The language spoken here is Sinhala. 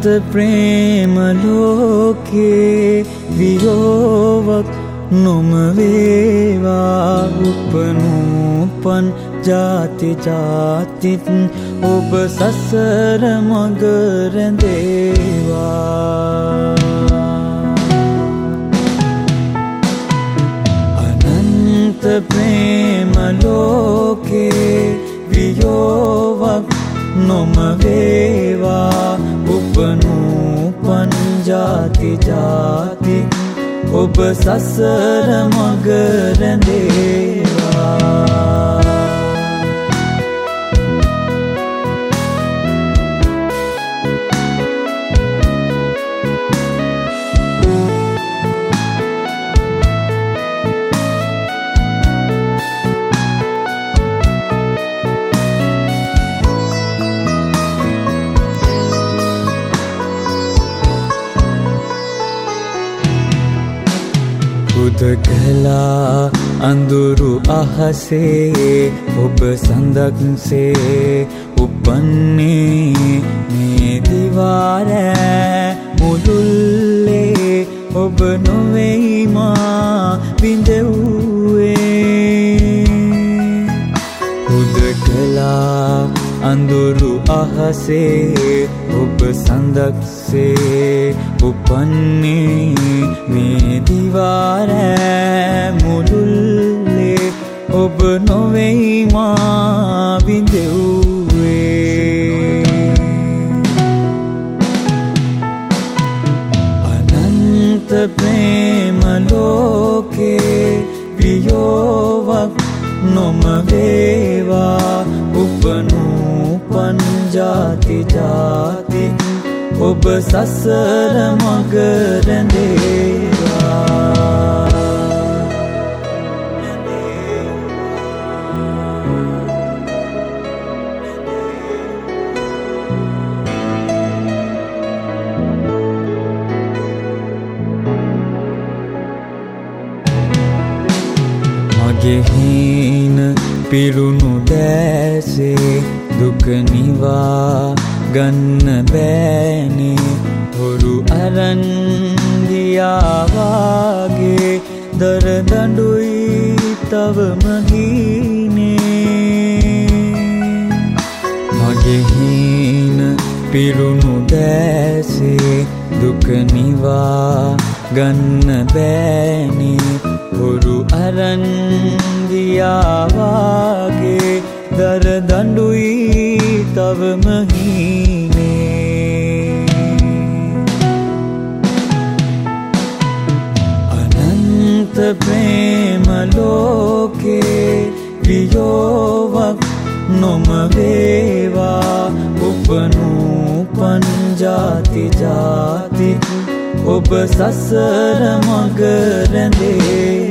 ප්‍රේම ලෝකේ වියෝවක් නොම වේවා උපනූපන් ජාති ජාතිත් ඔබ සසර මඟ රැඳේවා අනන්ත ප්‍රේම ලෝකේ වියෝවක් නොම වේවා උපනූපන් ජාති ජාති ඔබ සසර මඟ රැඳේවා උදකලා අඳුරු අහසේ ඔබ සඳක්සේ උපන්නේ මේ දිවාරෑ මුළුල්ලේ ඔබ නොවෙයි මා විඳවුවේ උදකලා අඳුරු අහසේ ඔබ සඳක්සේ උපන්නේ මේ දිවාරෑ මුළුල්ලේ ඔබ නොවෙයි මා විඳවුවේ අනන්ත ප්‍රේම ලෝකේ වියෝවක් නොම වේවා උපනූපන් ජාති ජාති ඔබ සසර මඟ රැඳේවා මගේ හීන පිරුණු දැසේ දුක නිවා ගන්න බෑනේ හොරු අරන් ගියා වාගේ දර දඬුයි තවම ගිනේ මගේ හීන පිරුණු දැසේ දුක නිවා ගන්න බෑනේ හොරු අරන් ගියා වාගේ දර දඬුයි තවම හීනේ අනන්ත ප්‍රේම ලෝකේ වියෝවක් නොම වේවා උපනූපන් ජාති ජාති ඔබ සසර මඟ රැඳේ